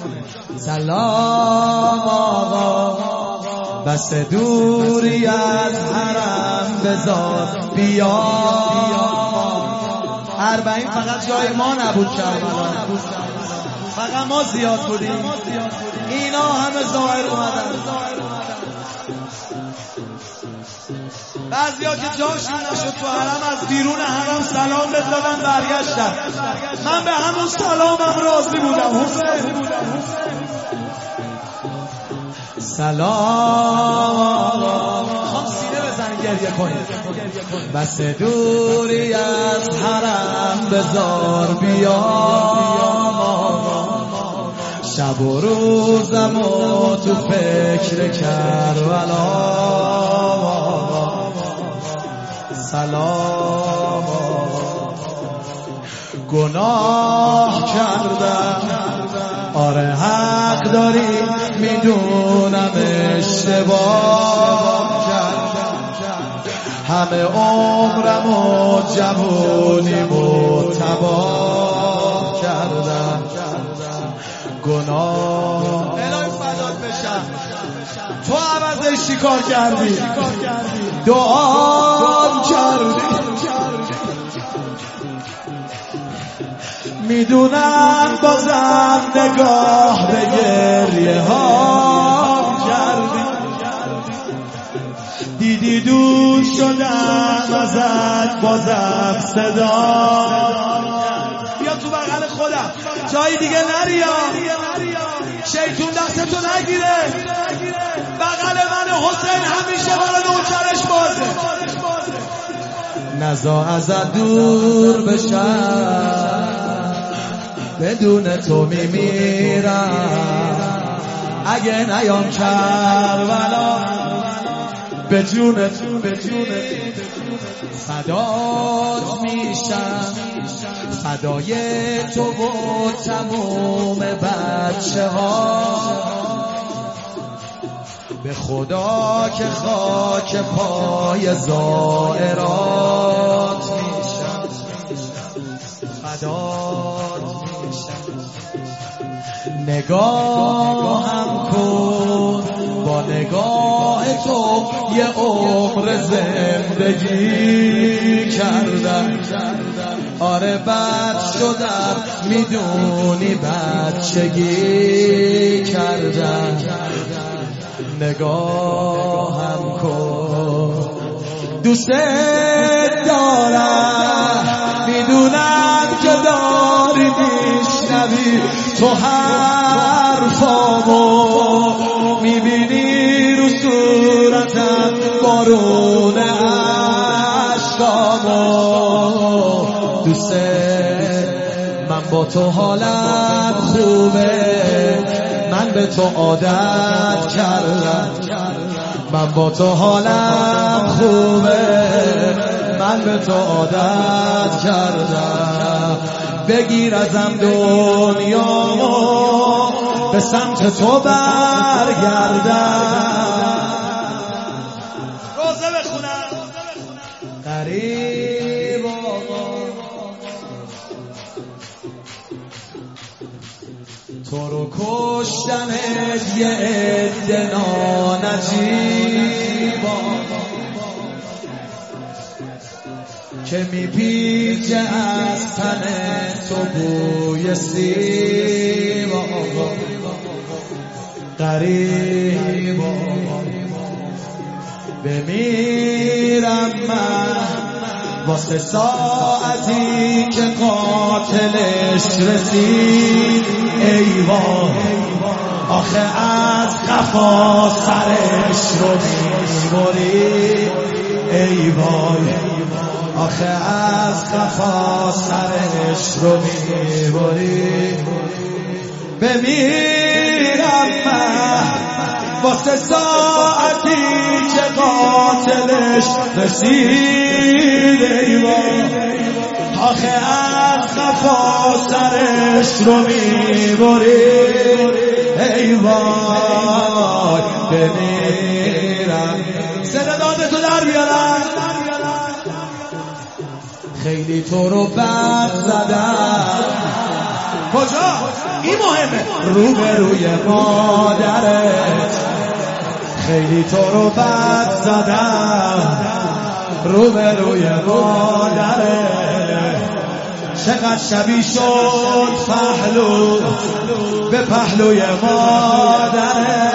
سلام آقا، بس دوری از حرم بذار بیا. 40 فقط جای ما نبود کربلا، فقط ما زیاد بودیم، اینا همه ظاهر اومدن. بعضیا که جاشون نشد تو حرم از بیرون حرم سلام بدادن برگشتن. من به همون سلامم راضی بودم. حسین سلام خواهم سینه بزن گریه کنید. بس دوری از حرم بذار بیا، شب و روزم و تو فکر کربلا. سلام گناه کردم، آره حق داری، میدونم اشتباه کردم، همه عمرم و جوونیمو تباه کردم. گناه الهی فدات بشم، تو عوضش چیکار کردی؟ دعا کردی. میدونم بازم نگاه به گریه ها کردی، دیدی دور شدم ازت بازم صدا. بیا تو بغل خودم، جایی دیگه نریا، شیطون دستتو نگیره. بغل من حسین همیشه برای نوکرش بازه. نزا ازت دور بشم، بدون تو میمیرم. اگه نیام کربلا به جون تو فدات میشم، فدای تو و تموم بچه ها. به خدا که خاک پای زائرات میشم، فدات میشم. نگاهم کن، با نگاه تو یه عمر زندگی کردم. آره بد شدم، میدونی بچگی کردم. نگاهم کن، دوست دارم، میدونم که داری میشنوی تو حرفامو، میبینی رو صورتم بارون عشقامو. دوست من با تو حالم خوبه، من به تو عادت کردم. من با تو حالم خوبه، من به تو عادت کردم. بگیر ازم دنیامو، به سمت تو برگردم. روزه بخونم غریب آقا، تو رو کشتنت یه عده نانجیبا که میپیچه از تن تو بوی سیب. غریبا بمیرم من واسه ساعتی که قاتلش رسید. ای وای آخه از قفا سرش رو میبری. ای وای آخه از قفا سرش رو میبری. بمیرم من واسه ساعتی که قاتلش رسید. ای وای آخه از قفا سرش رو میبری. ای وای بمیرم. صدا دادتو در بیارم. خیلی تو رو بد زدم. کجا؟ این مهمه. روبروی مادرت خیلی تو رو بد زدم، روبروی مادرت چقدر شبیه شد پهلو به پهلوی مادرت.